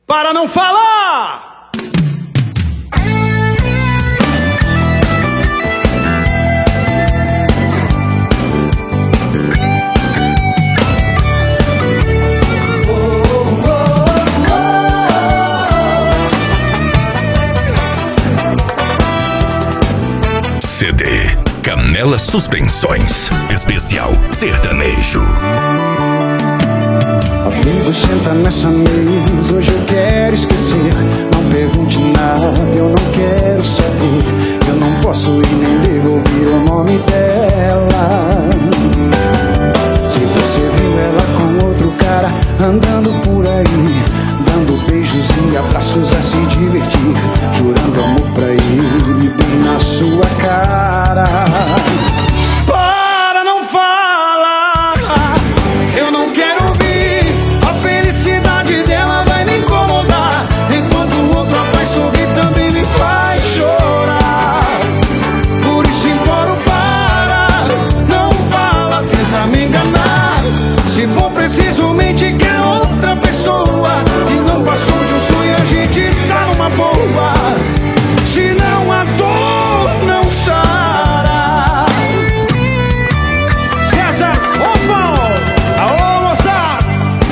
Para não falar! CD Canela Suspensões, especial sertanejo. Amigo, senta nessa mesa, hoje eu quero esquecer. Não pergunte nada, eu não quero saber. Eu não posso ir nem devolver o nome dela. Se você viu ela com outro cara andando por aí, dando beijos e abraços a se divertir, jurando amor pra ele bem na sua cara. Para, não fala! Eu não quero ouvir. A felicidade dela vai me incomodar, enquanto o outro rapaz sorri também me faz chorar. Por isso imploro, para, não fala, tenta me enganar. Se for preciso, mente que é outra pessoa, que não passou de um sonho, a gente tá numa boa. Se não a dor não chora. César Oswald, alô moçada.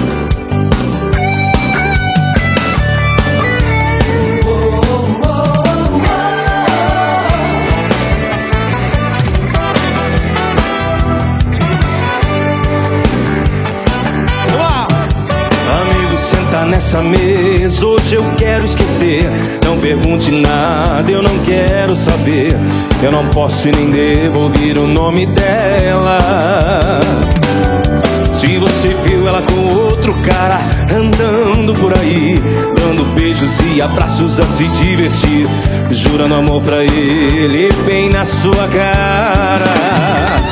Amigo, senta nessa mesa, hoje eu quero esquecer. Não pergunte nada, eu não quero saber. Eu não posso nem devolver o nome dela. Se você viu ela com outro cara andando por aí, dando beijos e abraços a se divertir, jurando amor pra ele bem na sua cara.